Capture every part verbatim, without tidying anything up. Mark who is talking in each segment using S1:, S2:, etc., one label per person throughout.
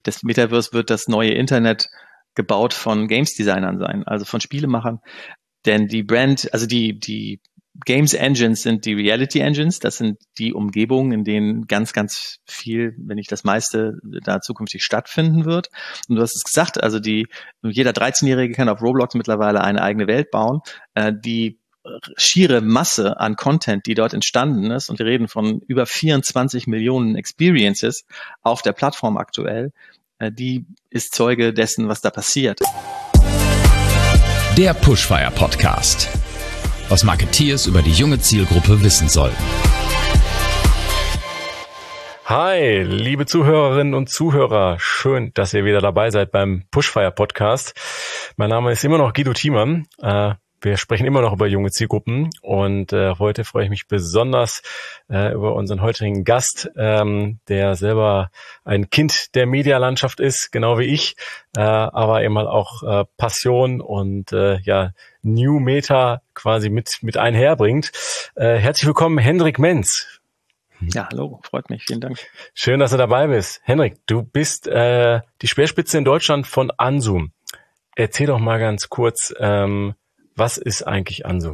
S1: das Metaverse wird das neue Internet gebaut von Games-Designern sein, also von Spielemachern. Denn die Brand, also die, die Games Engines sind die Reality Engines. Das sind die Umgebungen, in denen ganz, ganz viel, wenn nicht das meiste, da zukünftig stattfinden wird. Und du hast es gesagt, also die, jeder dreizehnjährige kann auf Roblox mittlerweile eine eigene Welt bauen. Äh, die schiere Masse an Content, die dort entstanden ist, und wir reden von über vierundzwanzig Millionen Experiences auf der Plattform aktuell, äh, die ist Zeuge dessen, was da passiert.
S2: Der Pushfire Podcast. Was Marketeers über die junge Zielgruppe wissen sollten.
S3: Hi, liebe Zuhörerinnen und Zuhörer. Schön, dass ihr wieder dabei seid beim Pushfire Podcast. Mein Name ist immer noch Guido Thiemann. Äh, wir sprechen immer noch über junge Zielgruppen und äh, heute freue ich mich besonders äh, über unseren heutigen Gast, ähm, der selber ein Kind der Medialandschaft ist, genau wie ich, äh, aber eben halt auch äh, Passion und äh, ja New Meta quasi mit mit einherbringt. Äh, herzlich willkommen, Hendrik Menz.
S1: Ja, hallo, freut mich, vielen Dank.
S3: Schön, dass du dabei bist. Hendrik, du bist äh, die Speerspitze in Deutschland von Ansum. Erzähl doch mal ganz kurz, ähm, was ist eigentlich Ansum?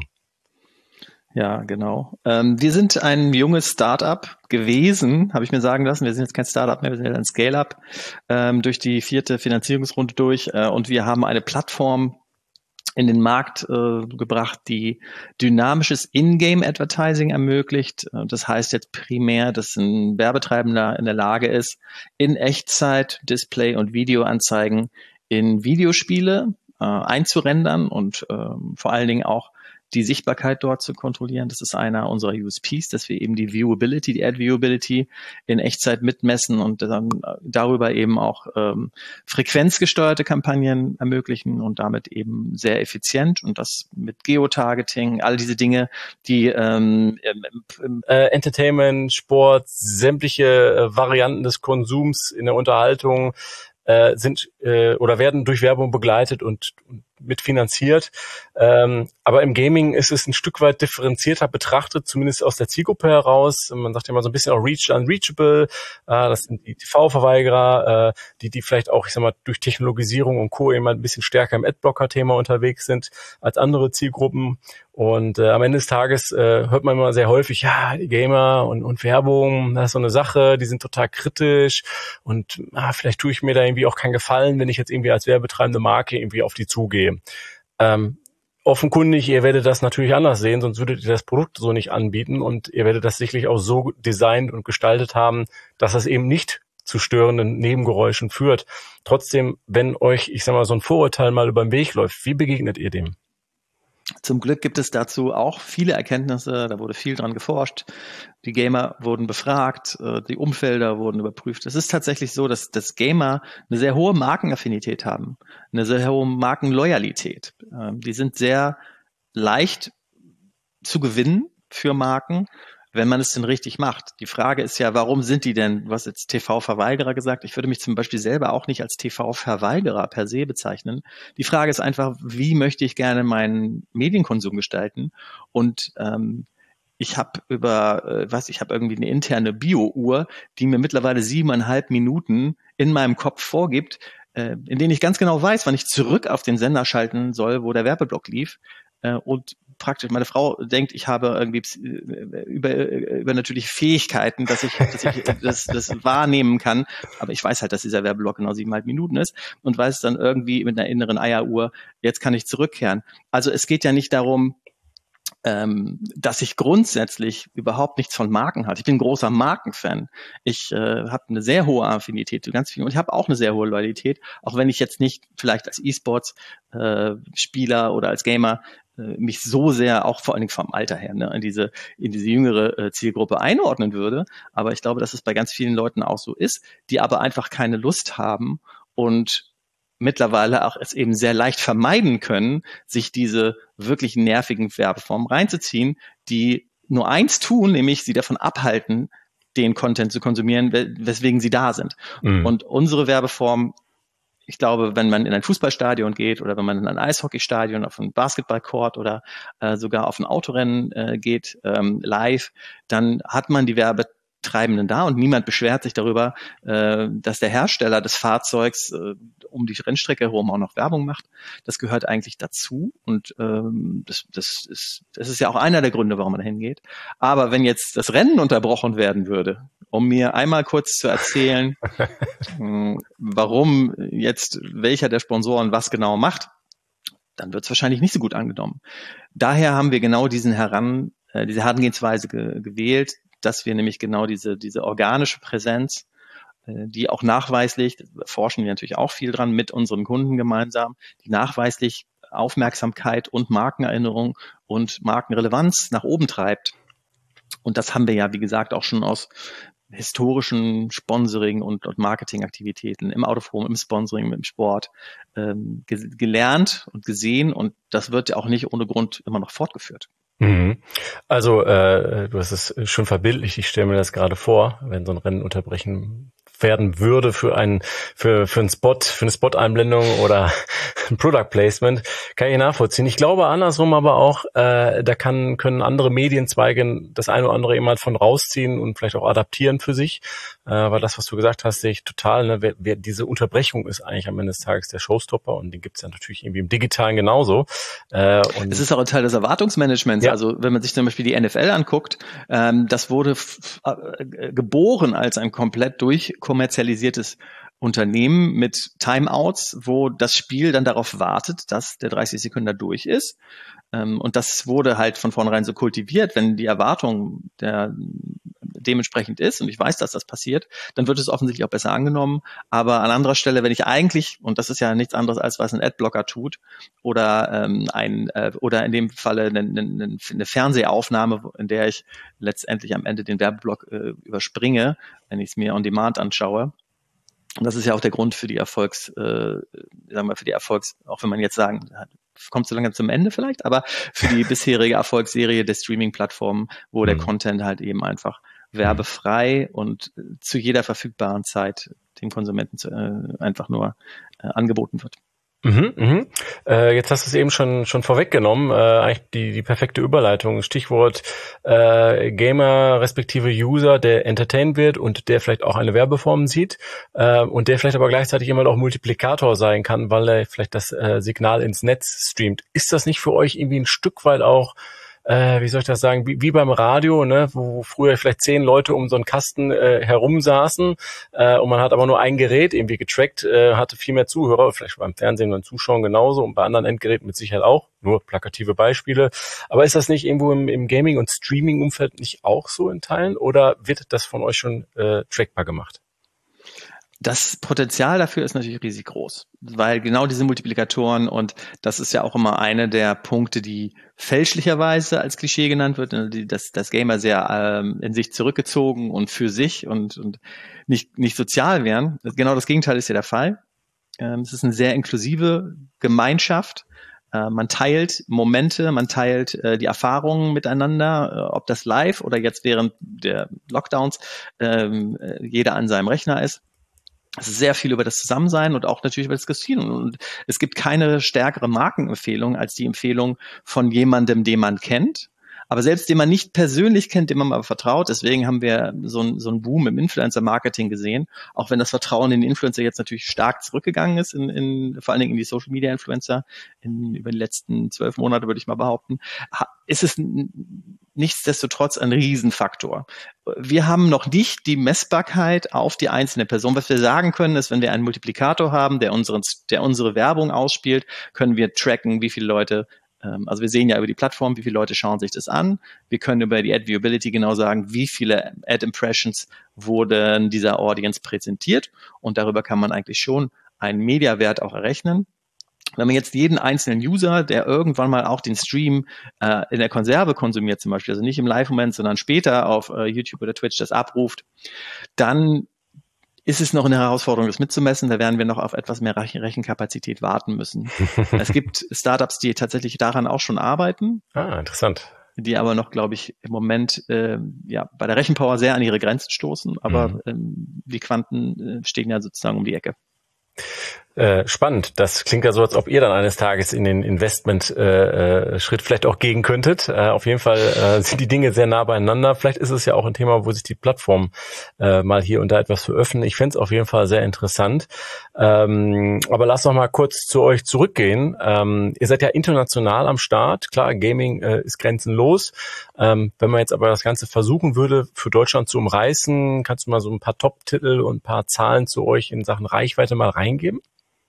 S1: Ja, genau. Ähm, wir sind ein junges Startup gewesen, habe ich mir sagen lassen. Wir sind jetzt kein Startup mehr, wir sind ein Scale-Up ähm, durch die vierte Finanzierungsrunde durch äh, und wir haben eine Plattform in den Markt äh, gebracht, die dynamisches In-Game-Advertising ermöglicht. Das heißt jetzt primär, dass ein Werbetreibender in der Lage ist, in Echtzeit Display- und Videoanzeigen in Videospiele äh, einzurendern und ähm, vor allen Dingen auch die Sichtbarkeit dort zu kontrollieren. Das ist einer unserer U S Ps, dass wir eben die Viewability, die Ad-Viewability in Echtzeit mitmessen und dann darüber eben auch ähm, frequenzgesteuerte Kampagnen ermöglichen und damit eben sehr effizient und das mit Geotargeting, all diese Dinge, die ähm, im, im
S3: äh, Entertainment, Sport, sämtliche äh, Varianten des Konsums in der Unterhaltung äh, sind äh, oder werden durch Werbung begleitet und, und mitfinanziert. Ähm, aber im Gaming ist es ein Stück weit differenzierter betrachtet, zumindest aus der Zielgruppe heraus. Man sagt ja mal so ein bisschen auch Reach Unreachable. Äh, das sind die T V-Verweigerer, äh, die die vielleicht auch, ich sag mal, durch Technologisierung und Co. eben ein bisschen stärker im Adblocker-Thema unterwegs sind als andere Zielgruppen. Und äh, am Ende des Tages äh, hört man immer sehr häufig, ja, die Gamer und, und Werbung, das ist so eine Sache, die sind total kritisch und ah, vielleicht tue ich mir da irgendwie auch keinen Gefallen, wenn ich jetzt irgendwie als werbetreibende Marke irgendwie auf die zugehe. Ähm, offenkundig, ihr werdet das natürlich anders sehen, sonst würdet ihr das Produkt so nicht anbieten und ihr werdet das sicherlich auch so designt und gestaltet haben, dass das eben nicht zu störenden Nebengeräuschen führt. Trotzdem, wenn euch, ich sag mal, so ein Vorurteil mal über den Weg läuft, wie begegnet ihr dem?
S1: Zum Glück gibt es dazu auch viele Erkenntnisse, da wurde viel dran geforscht. Die Gamer wurden befragt, die Umfelder wurden überprüft. Es ist tatsächlich so, dass, dass Gamer eine sehr hohe Markenaffinität haben, eine sehr hohe Markenloyalität. Die sind sehr leicht zu gewinnen für Marken, wenn man es denn richtig macht. Die Frage ist ja, warum sind die denn, was jetzt T V-Verweigerer gesagt, ich würde mich zum Beispiel selber auch nicht als T V-Verweigerer per se bezeichnen. Die Frage ist einfach, wie möchte ich gerne meinen Medienkonsum gestalten? Und ähm, ich habe über, äh, was, ich habe irgendwie eine interne Bio-Uhr, die mir mittlerweile siebeneinhalb Minuten in meinem Kopf vorgibt, äh, in denen ich ganz genau weiß, wann ich zurück auf den Sender schalten soll, wo der Werbeblock lief. Äh, und praktisch meine Frau denkt, ich habe irgendwie über, über natürliche Fähigkeiten, dass ich, dass ich das, das wahrnehmen kann. Aber ich weiß halt, dass dieser Werbeblock genau siebeneinhalb Minuten ist und weiß dann irgendwie mit einer inneren Eieruhr, jetzt kann ich zurückkehren. Also es geht ja nicht darum, ähm, dass ich grundsätzlich überhaupt nichts von Marken halte. Ich bin ein großer Markenfan. Ich äh, habe eine sehr hohe Affinität zu ganz vielen und ich habe auch eine sehr hohe Loyalität, auch wenn ich jetzt nicht vielleicht als E-Sports-Spieler äh, oder als Gamer mich so sehr, auch vor allen Dingen vom Alter her, ne, in diese in diese jüngere äh, Zielgruppe einordnen würde. Aber ich glaube, dass es bei ganz vielen Leuten auch so ist, die aber einfach keine Lust haben und mittlerweile auch es eben sehr leicht vermeiden können, sich diese wirklich nervigen Werbeformen reinzuziehen, die nur eins tun, nämlich sie davon abhalten, den Content zu konsumieren, weswegen sie da sind. Mhm. Und unsere Werbeform, ich glaube, wenn man in ein Fußballstadion geht oder wenn man in ein Eishockeystadion, auf ein Basketballcourt oder äh, sogar auf ein Autorennen äh, geht, ähm, live, dann hat man die Werbe Treibenden da und niemand beschwert sich darüber, äh, dass der Hersteller des Fahrzeugs äh, um die Rennstrecke herum auch noch Werbung macht. Das gehört eigentlich dazu und ähm, das, das, ist, das ist ja auch einer der Gründe, warum man da hingeht. Aber wenn jetzt das Rennen unterbrochen werden würde, um mir einmal kurz zu erzählen, warum jetzt welcher der Sponsoren was genau macht, dann wird es wahrscheinlich nicht so gut angenommen. Daher haben wir genau diesen heran, äh, diese Herangehensweise ge- gewählt, dass wir nämlich genau diese, diese organische Präsenz, äh, die auch nachweislich, da forschen wir natürlich auch viel dran mit unseren Kunden gemeinsam, die nachweislich Aufmerksamkeit und Markenerinnerung und Markenrelevanz nach oben treibt. Und das haben wir ja, wie gesagt, auch schon aus historischen Sponsoring und, und Marketingaktivitäten im Out-of-Home, im Sponsoring, im Sport ähm, ge- gelernt und gesehen und das wird ja auch nicht ohne Grund immer noch fortgeführt.
S3: Mhm. Also äh, du hast es schon verbildlicht, ich stelle mir das gerade vor, wenn so ein Rennen unterbrechen werden würde für einen für für einen Spot, für eine Spot-Einblendung oder ein Product Placement, kann ich nachvollziehen. Ich glaube andersrum aber auch, äh, da kann können andere Medienzweige das eine oder andere eben halt von rausziehen und vielleicht auch adaptieren für sich, äh, weil das, was du gesagt hast, sehe ich total. Ne? Wer, wer, diese Unterbrechung ist eigentlich am Ende des Tages der Showstopper und den gibt es ja natürlich irgendwie im Digitalen genauso. Äh, und
S1: es ist auch ein Teil des Erwartungsmanagements.
S3: Ja.
S1: Also wenn man sich zum Beispiel die N F L anguckt, ähm, das wurde f- äh, geboren als ein komplett durchkommerzialisiertes Unternehmen mit Timeouts, wo das Spiel dann darauf wartet, dass der dreißig Sekunden durch ist. Ähm, und das wurde halt von vornherein so kultiviert, wenn die Erwartung der dementsprechend ist, und ich weiß, dass das passiert, dann wird es offensichtlich auch besser angenommen. Aber an anderer Stelle, wenn ich eigentlich, und das ist ja nichts anderes, als was ein Adblocker tut, oder ähm, ein äh, oder in dem Falle eine, eine, eine Fernsehaufnahme, in der ich letztendlich am Ende den Werbeblock äh, überspringe, wenn ich es mir on demand anschaue. Und das ist ja auch der Grund für die Erfolgs, äh, sagen wir für die Erfolgs, auch wenn man jetzt sagen, kommt so langsam zum Ende vielleicht, aber für die bisherige Erfolgsserie der Streaming-Plattformen, wo der
S3: Mhm.
S1: Content halt eben einfach werbefrei und zu jeder verfügbaren Zeit dem Konsumenten zu, äh, einfach nur äh, angeboten wird.
S3: Mhm, mhm. Äh, jetzt hast du es eben schon schon vorweggenommen, äh, eigentlich die die perfekte Überleitung. Stichwort äh, Gamer respektive User, der entertained wird und der vielleicht auch eine Werbeform sieht äh, und der vielleicht aber gleichzeitig immer auch Multiplikator sein kann, weil er vielleicht das äh, Signal ins Netz streamt. Ist das nicht für euch irgendwie ein Stück weit auch Äh, wie soll ich das sagen, wie, wie beim Radio, ne, wo früher vielleicht zehn Leute um so einen Kasten äh, herumsaßen äh, und man hat aber nur ein Gerät irgendwie getrackt, äh, hatte viel mehr Zuhörer, vielleicht beim Fernsehen, beim Zuschauen genauso und bei anderen Endgeräten mit Sicherheit auch, nur plakative Beispiele. Aber ist das nicht irgendwo im, im Gaming- und Streaming-Umfeld nicht auch so in Teilen oder wird das von euch schon äh, trackbar gemacht?
S1: Das Potenzial dafür ist natürlich riesig groß, weil genau diese Multiplikatoren, und das ist ja auch immer eine der Punkte, die fälschlicherweise als Klischee genannt wird, dass das Gamer sehr ähm, in sich zurückgezogen und für sich und, und nicht, nicht sozial wären. Genau das Gegenteil ist ja der Fall. Ähm, es ist eine sehr inklusive Gemeinschaft. Äh, man teilt Momente, man teilt äh, die Erfahrungen miteinander, äh, ob das live oder jetzt während der Lockdowns ähm, äh, jeder an seinem Rechner ist. Es ist sehr viel über das Zusammensein und auch natürlich über das Diskutieren. Und es gibt keine stärkere Markenempfehlung als die Empfehlung von jemandem, den man kennt. Aber selbst den man nicht persönlich kennt, dem man aber vertraut. Deswegen haben wir so einen so einen Boom im Influencer-Marketing gesehen. Auch wenn das Vertrauen in den Influencer jetzt natürlich stark zurückgegangen ist, in, in, vor allen Dingen in die Social-Media-Influencer in, über die letzten zwölf Monate, würde ich mal behaupten, ist es nichtsdestotrotz ein Riesenfaktor. Wir haben noch nicht die Messbarkeit auf die einzelne Person. Was wir sagen können, ist, wenn wir einen Multiplikator haben, der, unseren, der unsere Werbung ausspielt, können wir tracken, wie viele Leute, ähm, also wir sehen ja über die Plattform, wie viele Leute schauen sich das an. Wir können über die Ad-Viewability genau sagen, wie viele Ad-Impressions wurden dieser Audience präsentiert. Und darüber kann man eigentlich schon einen Mediawert auch errechnen. Wenn man jetzt jeden einzelnen User, der irgendwann mal auch den Stream äh, in der Konserve konsumiert zum Beispiel, also nicht im Live-Moment, sondern später auf äh, YouTube oder Twitch das abruft, dann ist es noch eine Herausforderung, das mitzumessen. Da werden wir noch auf etwas mehr Rechen- Rechenkapazität warten müssen. Es gibt Startups, die tatsächlich daran auch schon arbeiten.
S3: Ah, interessant.
S1: Die aber noch, glaube ich, im Moment äh, ja bei der Rechenpower sehr an ihre Grenzen stoßen. Aber mhm. ähm, die Quanten äh, stehen ja sozusagen um die Ecke.
S3: Äh, spannend. Das klingt ja so, als ob ihr dann eines Tages in den Investment-Schritt äh, Schritt vielleicht auch gehen könntet. Äh, auf jeden Fall äh, sind die Dinge sehr nah beieinander. Vielleicht ist es ja auch ein Thema, wo sich die Plattform äh, mal hier und da etwas veröffnen. Ich fände es auf jeden Fall sehr interessant. Ähm, aber lass noch mal kurz zu euch zurückgehen. Ähm, ihr seid ja international am Start. Klar, Gaming äh, ist grenzenlos. Ähm, wenn man jetzt aber das Ganze versuchen würde, für Deutschland zu umreißen, kannst du mal so ein paar Top-Titel und ein paar Zahlen zu euch in Sachen Reichweite mal reingeben?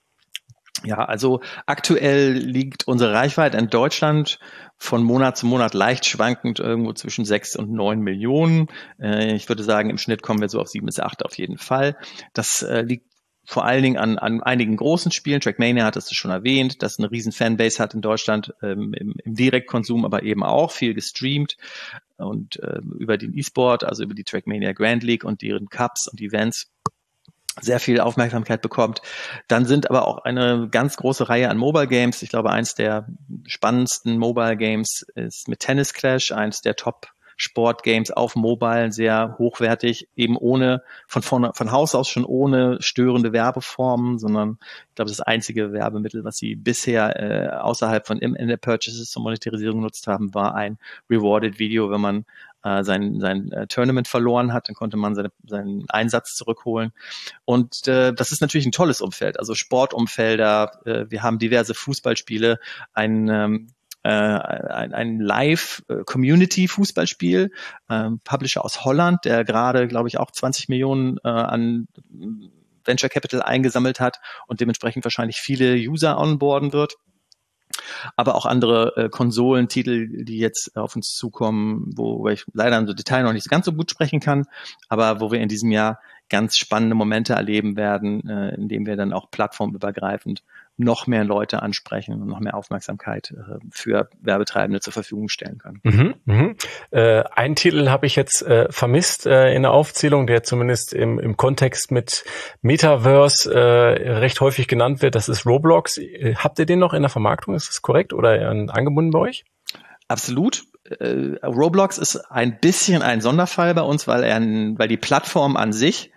S1: Ja, also aktuell liegt unsere Reichweite in Deutschland von Monat zu Monat leicht schwankend irgendwo zwischen sechs und neun Millionen. Äh, ich würde sagen, im Schnitt kommen wir so auf sieben bis acht auf jeden Fall. Das äh, liegt vor allen Dingen an, an einigen großen Spielen. Trackmania hat es schon erwähnt, das eine riesen Fanbase hat in Deutschland, ähm, im, im Direktkonsum, aber eben auch viel gestreamt und äh, über den E-Sport, also über die Trackmania Grand League und deren Cups und Events sehr viel Aufmerksamkeit bekommt. Dann sind aber auch eine ganz große Reihe an Mobile Games. Ich glaube, eins der spannendsten Mobile Games ist mit Tennis Clash, eins der Top Sport Games auf Mobile, sehr hochwertig, eben ohne, von vorne, von Haus aus schon ohne störende Werbeformen, sondern ich glaube, das einzige Werbemittel, was sie bisher äh, außerhalb von In-App-Purchases zur Monetarisierung genutzt haben, war ein Rewarded Video, wenn man äh, sein, sein äh, Tournament verloren hat, dann konnte man seine, seinen Einsatz zurückholen. Und äh, das ist natürlich ein tolles Umfeld, also Sportumfelder, äh, wir haben diverse Fußballspiele, ein ähm, ein, ein Live-Community-Fußballspiel, ähm, Publisher aus Holland, der gerade, glaube ich, auch zwanzig Millionen äh, an Venture Capital eingesammelt hat und dementsprechend wahrscheinlich viele User onboarden wird. Aber auch andere äh, Konsolentitel, die jetzt auf uns zukommen, wo, wo ich leider im Detail noch nicht ganz so gut sprechen kann, aber wo wir in diesem Jahr ganz spannende Momente erleben werden, äh, indem wir dann auch plattformübergreifend noch mehr Leute ansprechen und noch mehr Aufmerksamkeit äh, für Werbetreibende zur Verfügung stellen können.
S3: Mhm, mhm. Äh, einen Titel habe ich jetzt äh, vermisst äh, in der Aufzählung, der zumindest im, im Kontext mit Metaverse äh, recht häufig genannt wird. Das ist Roblox. Äh, habt ihr den noch in der Vermarktung? Ist das korrekt oder äh, angebunden bei euch?
S1: Absolut. Äh, Roblox ist ein bisschen ein Sonderfall bei uns, weil er, weil die Plattform an sich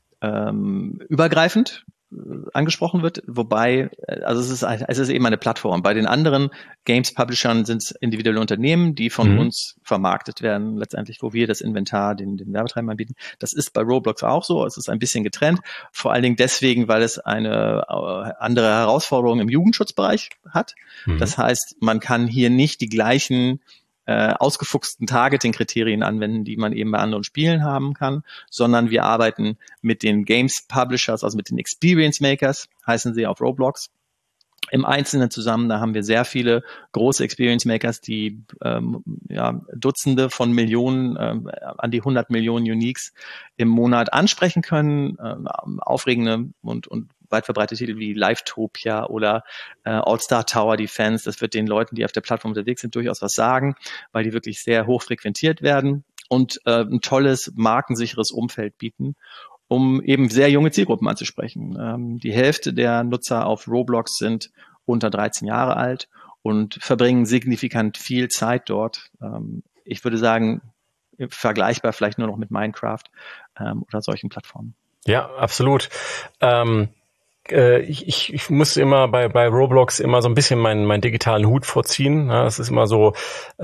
S1: ähm, übergreifend angesprochen wird, wobei, also es ist, es ist eben eine Plattform. Bei den anderen Games-Publishern sind es individuelle Unternehmen, die von mhm. uns vermarktet werden, letztendlich, wo wir das Inventar den, den Werbetreibern anbieten. Das ist bei Roblox auch so, es ist ein bisschen getrennt, vor allen Dingen deswegen, weil es eine andere Herausforderung im Jugendschutzbereich hat. Mhm. Das heißt, man kann hier nicht die gleichen Äh, ausgefuchsten Targeting-Kriterien anwenden, die man eben bei anderen Spielen haben kann, sondern wir arbeiten mit den Games-Publishers, also mit den Experience-Makers, heißen sie auf Roblox, im Einzelnen zusammen. Da haben wir sehr viele große Experience-Makers, die ähm, ja, Dutzende von Millionen, ähm, an die hundert Millionen Uniques im Monat ansprechen können, ähm, aufregende und, und weit verbreitete Titel wie Livetopia oder äh, All-Star Tower Defense. Das wird den Leuten, die auf der Plattform unterwegs sind, durchaus was sagen, weil die wirklich sehr hoch frequentiert werden und äh, ein tolles, markensicheres Umfeld bieten, um eben sehr junge Zielgruppen anzusprechen. Ähm, die Hälfte der Nutzer auf Roblox sind unter dreizehn Jahre alt und verbringen signifikant viel Zeit dort. Ähm, ich würde sagen, vergleichbar vielleicht nur noch mit Minecraft ähm, oder solchen Plattformen.
S3: Ja, absolut. Ähm Ich, ich, ich muss immer bei, bei Roblox immer so ein bisschen meinen, meinen digitalen Hut vorziehen. Ja, das ist immer so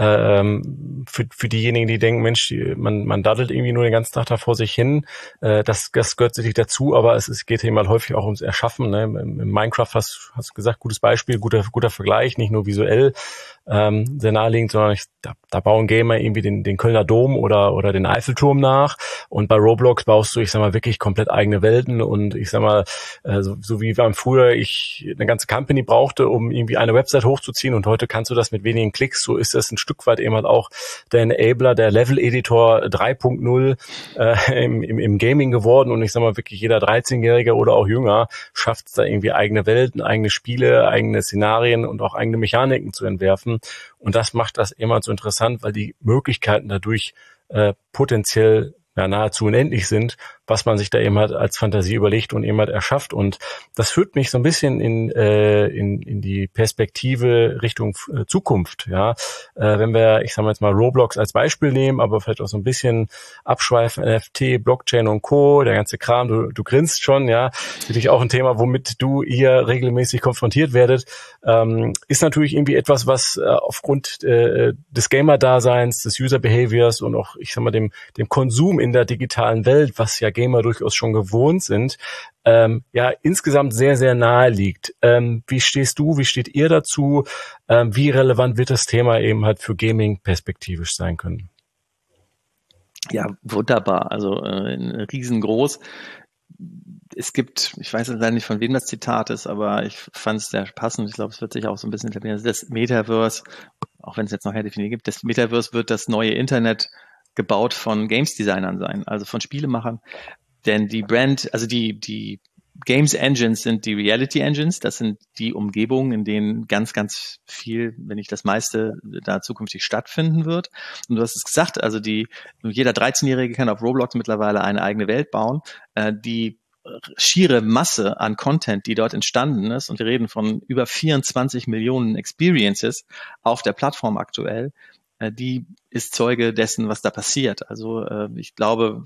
S3: ähm, für, für diejenigen, die denken, Mensch, die, man, man daddelt irgendwie nur den ganzen Tag da vor sich hin. Äh, das, das gehört sicherlich dazu, aber es, es geht hier mal häufig auch ums Erschaffen. Ne? Im, im Minecraft hast du gesagt, gutes Beispiel, guter, guter Vergleich, nicht nur visuell ähm, sehr naheliegend, sondern ich, da, da bauen Gamer irgendwie den, den Kölner Dom oder, oder den Eiffelturm nach. Und bei Roblox baust du, ich sag mal, wirklich komplett eigene Welten und ich sag mal, äh, so, so wie wir früher ich eine ganze Company brauchte, um irgendwie eine Website hochzuziehen und heute kannst du das mit wenigen Klicks, so ist das ein Stück weit eben halt auch der Enabler, der Level-Editor drei Punkt null äh, im, im, im Gaming geworden und ich sag mal wirklich jeder dreizehnjährige oder auch jünger schafft es da irgendwie eigene Welten, eigene Spiele, eigene Szenarien und auch eigene Mechaniken zu entwerfen und das macht das immer so interessant, weil die Möglichkeiten dadurch äh, potenziell ja, nahezu unendlich sind, was man sich da eben halt als Fantasie überlegt und eben halt erschafft. Und das führt mich so ein bisschen in, äh, in, in die Perspektive Richtung äh, Zukunft. Ja, äh, wenn wir, ich sage mal jetzt mal Roblox als Beispiel nehmen, aber vielleicht auch so ein bisschen abschweifen, N F T, Blockchain und Co., der ganze Kram, du, du grinst schon, ja, natürlich auch ein Thema, womit du hier regelmäßig konfrontiert werdet, ähm, ist natürlich irgendwie etwas, was äh, aufgrund äh, des Gamer-Daseins, des User-Behaviors und auch, ich sag mal, dem, dem Konsum in der digitalen Welt, was ja Gamer durchaus schon gewohnt sind, ähm, ja, insgesamt sehr, sehr nahe liegt. Ähm, wie stehst du, wie steht ihr dazu? Ähm, wie relevant wird das Thema eben halt für Gaming perspektivisch sein können?
S1: Ja, wunderbar. Also äh, riesengroß. Es gibt, ich weiß leider nicht, von wem das Zitat ist, aber ich fand es sehr passend. Ich glaube, es wird sich auch so ein bisschen etablieren. Das Metaverse, auch wenn es jetzt noch keine Definition gibt, das Metaverse wird das neue Internet gebaut von Games-Designern sein, also von Spielemachern. Denn die Brand, also die, die Games Engines sind die Reality Engines. Das sind die Umgebungen, in denen ganz, ganz viel, wenn nicht das meiste, da zukünftig stattfinden wird. Und du hast es gesagt, also die, jeder dreizehnjährige kann auf Roblox mittlerweile eine eigene Welt bauen. Äh, die schiere Masse an Content, die dort entstanden ist, und wir reden von über vierundzwanzig Millionen Experiences auf der Plattform aktuell, äh, die ist Zeuge dessen, was da passiert. Also äh, ich glaube,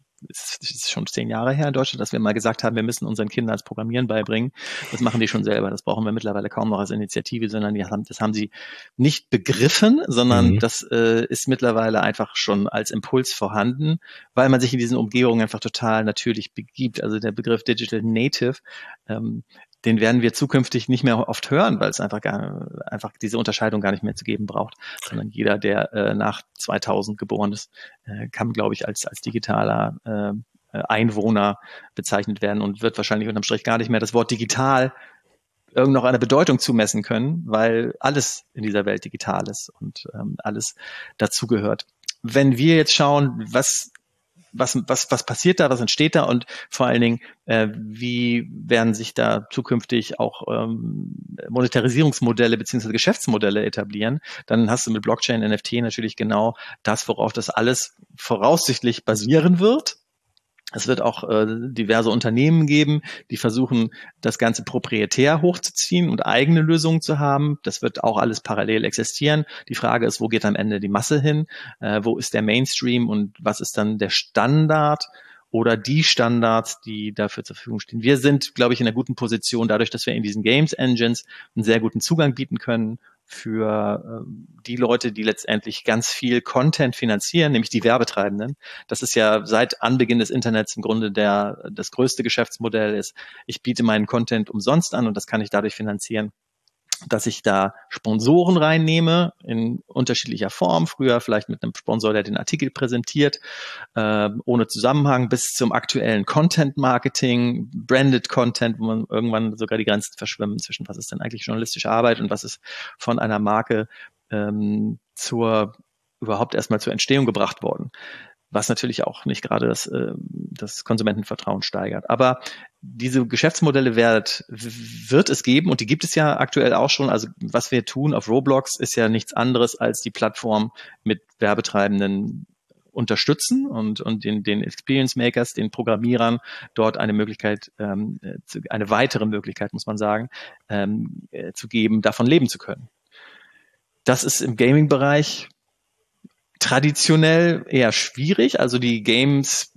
S1: es ist schon zehn Jahre her in Deutschland, dass wir mal gesagt haben, wir müssen unseren Kindern das Programmieren beibringen. Das machen die schon selber. Das brauchen wir mittlerweile kaum noch als Initiative, sondern die haben, das haben sie nicht begriffen, sondern mhm. das äh, ist mittlerweile einfach schon als Impuls vorhanden, weil man sich in diesen Umgebungen einfach total natürlich begibt. Also der Begriff Digital Native, ähm, den werden wir zukünftig nicht mehr oft hören, weil es einfach gar, einfach diese Unterscheidung gar nicht mehr zu geben braucht, sondern jeder, der äh, nach zweitausend geboren ist, äh, kann, glaube ich, als als digitaler äh, Einwohner bezeichnet werden und wird wahrscheinlich unterm Strich gar nicht mehr das Wort digital irgend noch eine Bedeutung zumessen können, weil alles in dieser Welt digital ist und ähm, alles dazugehört. Wenn wir jetzt schauen, was Was, was, was passiert da, was entsteht da und vor allen Dingen, äh, wie werden sich da zukünftig auch ähm, Monetarisierungsmodelle beziehungsweise Geschäftsmodelle etablieren, dann hast du mit Blockchain, N F T natürlich genau das, worauf das alles voraussichtlich basieren wird. Es wird auch äh, diverse Unternehmen geben, die versuchen, das Ganze proprietär hochzuziehen und eigene Lösungen zu haben. Das wird auch alles parallel existieren. Die Frage ist, wo geht am Ende die Masse hin? Äh, wo ist der Mainstream und was ist dann der Standard oder die Standards, die dafür zur Verfügung stehen? Wir sind, glaube ich, in einer guten Position, dadurch, dass wir in diesen Games Engines einen sehr guten Zugang bieten können für äh, die Leute, die letztendlich ganz viel Content finanzieren, nämlich die Werbetreibenden. Das ist ja seit Anbeginn des Internets im Grunde der das größte Geschäftsmodell ist. Ich biete meinen Content umsonst an und das kann ich dadurch finanzieren, dass ich da Sponsoren reinnehme in unterschiedlicher Form. Früher vielleicht mit einem Sponsor, der den Artikel präsentiert, äh, ohne Zusammenhang, bis zum aktuellen Content-Marketing, Branded Content, wo man irgendwann sogar die Grenzen verschwimmen zwischen was ist denn eigentlich journalistische Arbeit und was ist von einer Marke ähm, zur überhaupt erstmal zur Entstehung gebracht worden. Was natürlich auch nicht gerade das, äh, das Konsumentenvertrauen steigert. Aber diese Geschäftsmodelle wird, wird es geben und die gibt es ja aktuell auch schon. Also was wir tun auf Roblox ist ja nichts anderes als die Plattform mit Werbetreibenden unterstützen und, und den, den Experience Makers, den Programmierern dort eine Möglichkeit, ähm, eine weitere Möglichkeit, muss man sagen, ähm, äh, zu geben, davon leben zu können. Das ist im Gaming-Bereich traditionell eher schwierig, also die Games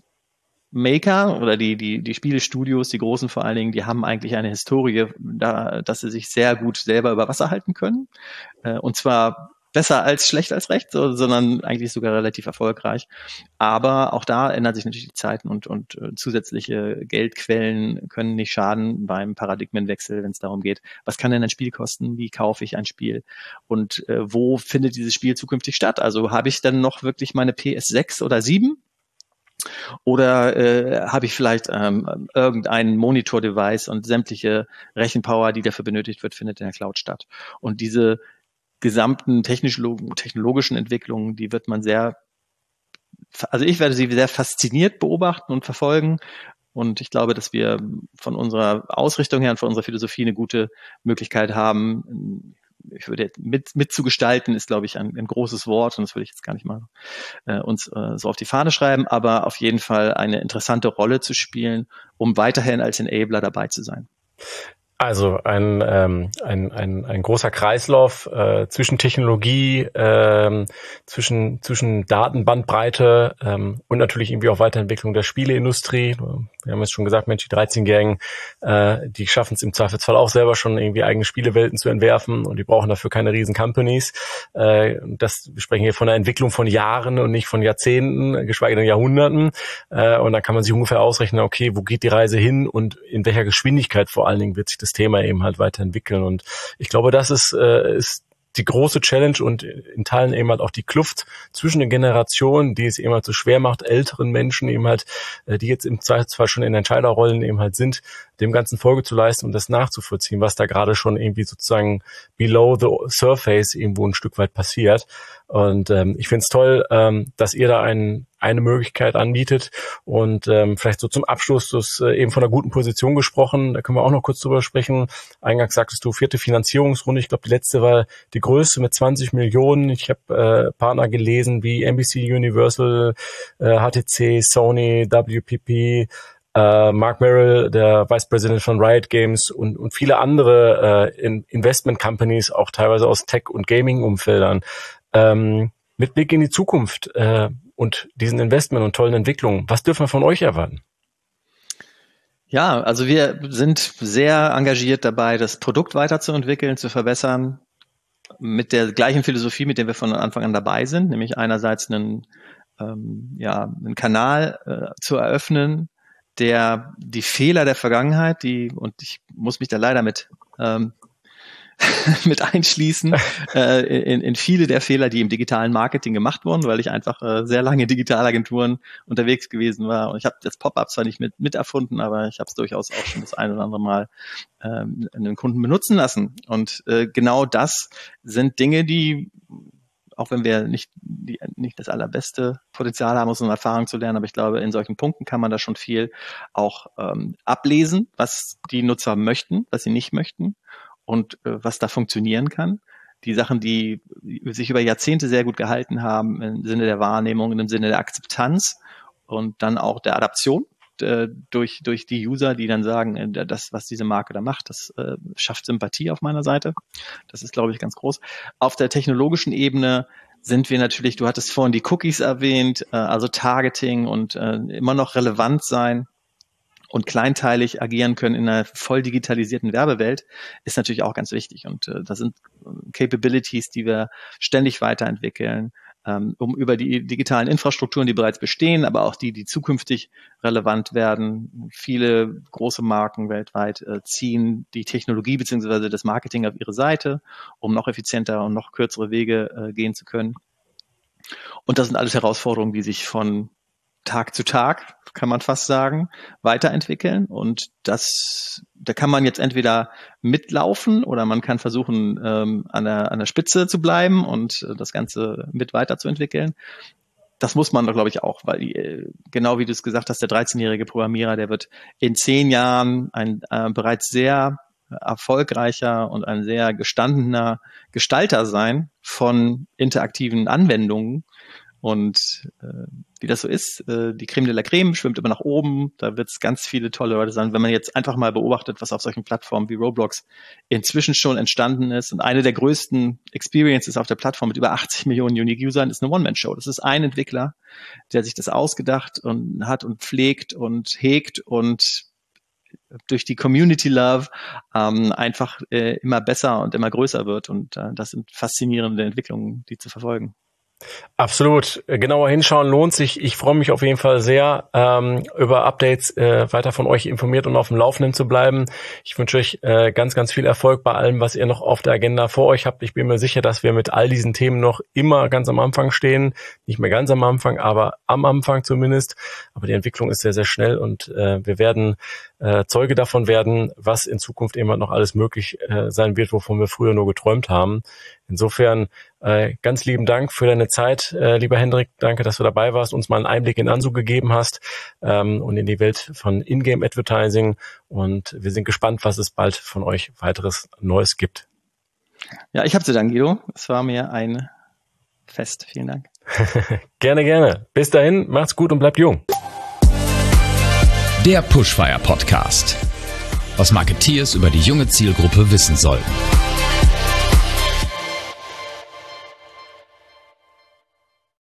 S1: Maker oder die die die Spielestudios, die großen vor allen Dingen, die haben eigentlich eine Historie, da, dass sie sich sehr gut selber über Wasser halten können, äh, und zwar besser als schlecht als recht, so, sondern eigentlich sogar relativ erfolgreich. Aber auch da ändern sich natürlich die Zeiten und und äh, zusätzliche Geldquellen können nicht schaden beim Paradigmenwechsel, wenn es darum geht, was kann denn ein Spiel kosten, wie kaufe ich ein Spiel und äh, wo findet dieses Spiel zukünftig statt? Also habe ich dann noch wirklich meine P S sechs oder sieben? Oder äh, habe ich vielleicht ähm, irgendein Monitor-Device und sämtliche Rechenpower, die dafür benötigt wird, findet in der Cloud statt. Und diese gesamten technologischen Entwicklungen, die wird man sehr, also ich werde sie sehr fasziniert beobachten und verfolgen. Und ich glaube, dass wir von unserer Ausrichtung her und von unserer Philosophie eine gute Möglichkeit haben, ich würde mit, mitzugestalten ist, glaube ich, ein, ein großes Wort und das würde ich jetzt gar nicht mal äh, uns äh, so auf die Fahne schreiben, aber auf jeden Fall eine interessante Rolle zu spielen, um weiterhin als Enabler dabei zu sein.
S3: Also ein, ähm, ein, ein, ein großer Kreislauf äh, zwischen Technologie, ähm, zwischen, zwischen Datenbandbreite ähm, und natürlich irgendwie auch Weiterentwicklung der Spieleindustrie. Wir haben jetzt schon gesagt, Mensch, die dreizehnjährigen, äh, die schaffen es im Zweifelsfall auch selber schon irgendwie eigene Spielewelten zu entwerfen und die brauchen dafür keine riesen Companies. Äh, das, wir sprechen hier von einer Entwicklung von Jahren und nicht von Jahrzehnten, geschweige denn Jahrhunderten. Äh, und dann kann man sich ungefähr ausrechnen, okay, wo geht die Reise hin und in welcher Geschwindigkeit vor allen Dingen wird sich das Thema eben halt weiterentwickeln. Und ich glaube, das ist, äh, ist die große Challenge und in Teilen eben halt auch die Kluft zwischen den Generationen, die es eben halt so schwer macht, älteren Menschen eben halt, die jetzt im Zweifelsfall schon in Entscheiderrollen eben halt sind, dem Ganzen Folge zu leisten und das nachzuvollziehen, was da gerade schon irgendwie sozusagen below the surface irgendwo ein Stück weit passiert. Und ähm, ich finde es toll, ähm, dass ihr da ein, eine Möglichkeit anbietet. Und ähm, vielleicht so zum Abschluss, du hast äh, eben von einer guten Position gesprochen, da können wir auch noch kurz drüber sprechen. Eingangs sagtest du, vierte Finanzierungsrunde, ich glaube, die letzte war die größte mit zwanzig Millionen. Ich habe äh, Partner gelesen wie N B C, Universal, äh, H T C, Sony, W P P, Uh, Mark Merrill, der Vice President von Riot Games und, und viele andere uh, in Investment Companies, auch teilweise aus Tech- und Gaming-Umfeldern. Ähm, mit Blick in die Zukunft äh, und diesen Investment und tollen Entwicklungen, was dürfen wir von euch erwarten?
S1: Ja, also wir sind sehr engagiert dabei, das Produkt weiterzuentwickeln, zu verbessern, mit der gleichen Philosophie, mit der wir von Anfang an dabei sind, nämlich einerseits einen, ähm, ja, einen Kanal äh, zu eröffnen, der die Fehler der Vergangenheit, die, und ich muss mich da leider mit ähm, mit einschließen, äh, in, in viele der Fehler, die im digitalen Marketing gemacht wurden, weil ich einfach äh, sehr lange in Digitalagenturen unterwegs gewesen war. Und ich habe das Pop-up zwar nicht mit, mit erfunden, aber ich habe es durchaus auch schon das ein oder andere Mal ähm, einen Kunden benutzen lassen. Und äh, genau das sind Dinge, die, auch wenn wir nicht, die, nicht das allerbeste Potenzial haben, aus unserer Erfahrung zu lernen, aber ich glaube, in solchen Punkten kann man da schon viel auch ähm, ablesen, was die Nutzer möchten, was sie nicht möchten und äh, was da funktionieren kann. Die Sachen, die sich über Jahrzehnte sehr gut gehalten haben, im Sinne der Wahrnehmung, im Sinne der Akzeptanz und dann auch der Adaption äh, durch durch die User, die dann sagen, äh, das, was diese Marke da macht, das äh, schafft Sympathie auf meiner Seite. Das ist, glaube ich, ganz groß. Auf der technologischen Ebene sind wir natürlich, du hattest vorhin die Cookies erwähnt, äh, also Targeting und äh, immer noch relevant sein und kleinteilig agieren können in einer voll digitalisierten Werbewelt, ist natürlich auch ganz wichtig. Und äh, das sind Capabilities, die wir ständig weiterentwickeln, ähm, um über die digitalen Infrastrukturen, die bereits bestehen, aber auch die, die zukünftig relevant werden. Viele große Marken weltweit äh, ziehen die Technologie beziehungsweise das Marketing auf ihre Seite, um noch effizienter und noch kürzere Wege äh, gehen zu können. Und das sind alles Herausforderungen, die sich von Tag zu Tag, kann man fast sagen, weiterentwickeln. Und das, da kann man jetzt entweder mitlaufen oder man kann versuchen, ähm, an der, an der Spitze zu bleiben und äh, das Ganze mit weiterzuentwickeln. Das muss man doch, glaube ich, auch, weil äh, genau wie du es gesagt hast, der dreizehnjährige Programmierer, der wird in zehn Jahren ein äh, bereits sehr erfolgreicher und ein sehr gestandener Gestalter sein von interaktiven Anwendungen. Und äh, wie das so ist, äh, die Creme de la Creme schwimmt immer nach oben, da wird es ganz viele tolle Leute sein. Wenn man jetzt einfach mal beobachtet, was auf solchen Plattformen wie Roblox inzwischen schon entstanden ist, und eine der größten Experiences auf der Plattform mit über achtzig Millionen Unique-Usern ist eine One-Man-Show. Das ist ein Entwickler, der sich das ausgedacht und hat und pflegt und hegt und durch die Community Love ähm, einfach äh, immer besser und immer größer wird. Und äh, das sind faszinierende Entwicklungen, die zu verfolgen.
S3: Absolut. Genauer hinschauen lohnt sich. Ich freue mich auf jeden Fall sehr, ähm, über Updates äh, weiter von euch informiert und auf dem Laufenden zu bleiben. Ich wünsche euch äh, ganz, ganz viel Erfolg bei allem, was ihr noch auf der Agenda vor euch habt. Ich bin mir sicher, dass wir mit all diesen Themen noch immer ganz am Anfang stehen. Nicht mehr ganz am Anfang, aber am Anfang zumindest. Aber die Entwicklung ist sehr, sehr schnell und äh, wir werden äh, Zeuge davon werden, was in Zukunft immer noch alles möglich äh, sein wird, wovon wir früher nur geträumt haben. Insofern äh, ganz lieben Dank für deine Zeit, äh, lieber Hendrik. Danke, dass du dabei warst, uns mal einen Einblick in Ansu gegeben hast ähm, und in die Welt von Ingame Advertising. Und wir sind gespannt, was es bald von euch weiteres Neues gibt.
S1: Ja, ich habe zu danken, Guido. Es war mir ein Fest. Vielen Dank.
S3: Gerne, gerne. Bis dahin, macht's gut und bleibt jung.
S2: Der Pushfire Podcast. Was Marketeers über die junge Zielgruppe wissen sollten.